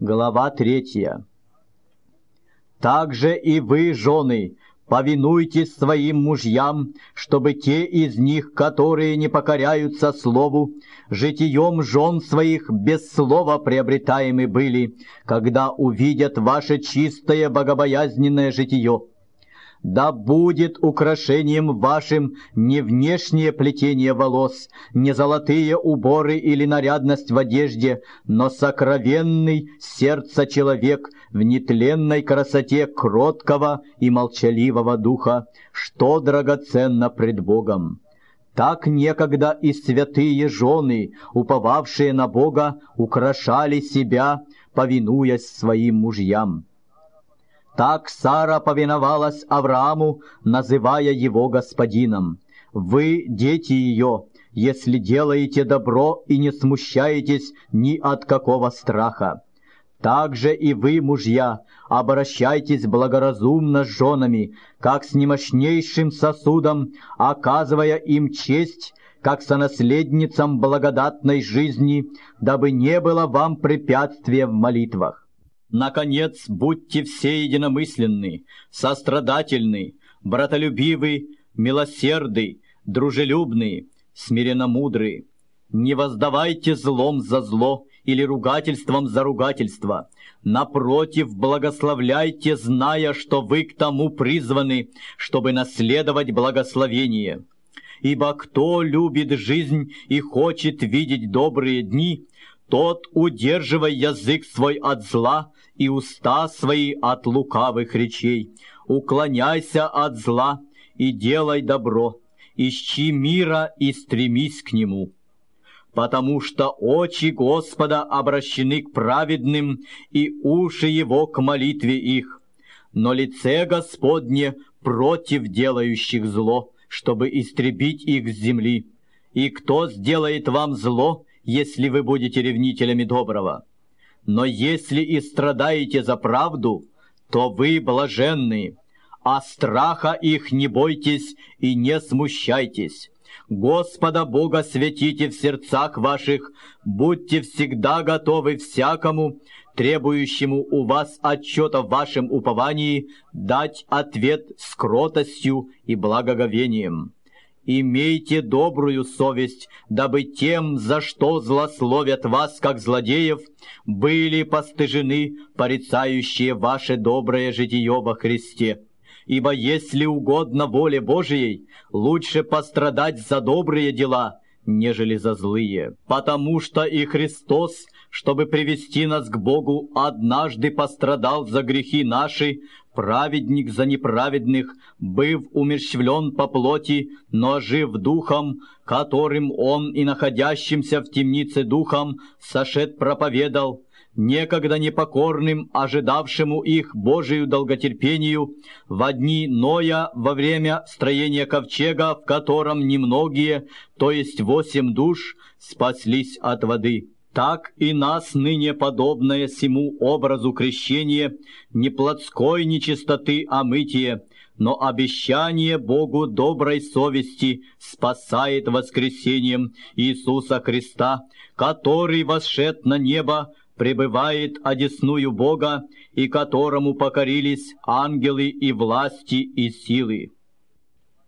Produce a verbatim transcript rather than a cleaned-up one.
Глава третья. «Также и вы, жены, повинуйтесь своим мужьям, чтобы те из них, которые не покоряются слову, житием жен своих без слова приобретаемы были, когда увидят ваше чистое богобоязненное житие. Да будет украшением вашим не внешнее плетение волос, не золотые уборы или нарядность в одежде, но сокровенный сердца человек в нетленной красоте кроткого и молчаливого духа, что драгоценно пред Богом. Так некогда и святые жены, уповавшие на Бога, украшали себя, повинуясь своим мужьям. Так Сара повиновалась Аврааму, называя его господином. Вы, дети ее, если делаете добро и не смущаетесь ни от какого страха. Также и вы, мужья, обращайтесь благоразумно с женами, как с немощнейшим сосудом, оказывая им честь, как сонаследницам благодатной жизни, дабы не было вам препятствия в молитвах. Наконец, будьте все единомысленны, сострадательны, братолюбивы, милосерды, дружелюбны, смиренно-мудры. Не воздавайте злом за зло или ругательством за ругательство. Напротив, благословляйте, зная, что вы к тому призваны, чтобы наследовать благословение. Ибо кто любит жизнь и хочет видеть добрые дни, тот удерживай язык свой от зла и уста свои от лукавых речей. Уклоняйся от зла и делай добро, ищи мира и стремись к нему. Потому что очи Господа обращены к праведным, и уши Его к молитве их. Но лице Господне против делающих зло, чтобы истребить их с земли. И кто сделает вам зло, если вы будете ревнителями доброго? Но если и страдаете за правду, то вы блаженны, а страха их не бойтесь и не смущайтесь. Господа Бога святите в сердцах ваших, будьте всегда готовы всякому, требующему у вас отчета в вашем уповании, дать ответ с кротостью и благоговением. Имейте добрую совесть, дабы тем, за что злословят вас, как злодеев, были постыжены порицающие ваше доброе житие во Христе. Ибо если угодно воле Божией, лучше пострадать за добрые дела, нежели за злые. Потому что и Христос, чтобы привести нас к Богу, однажды пострадал за грехи наши, праведник за неправедных, быв умерщвлен по плоти, но жив духом, которым он и находящимся в темнице духом сошед проповедал, некогда непокорным, ожидавшему их Божию долготерпению, во дни Ноя во время строения ковчега, в котором немногие, то есть восемь душ, спаслись от воды. Так и нас ныне подобное сему образу крещения, не плотской нечистоты омытие, но обещание Богу доброй совести спасает воскресением Иисуса Христа, который восшед на небо, пребывает одесную Бога, и которому покорились ангелы и власти и силы.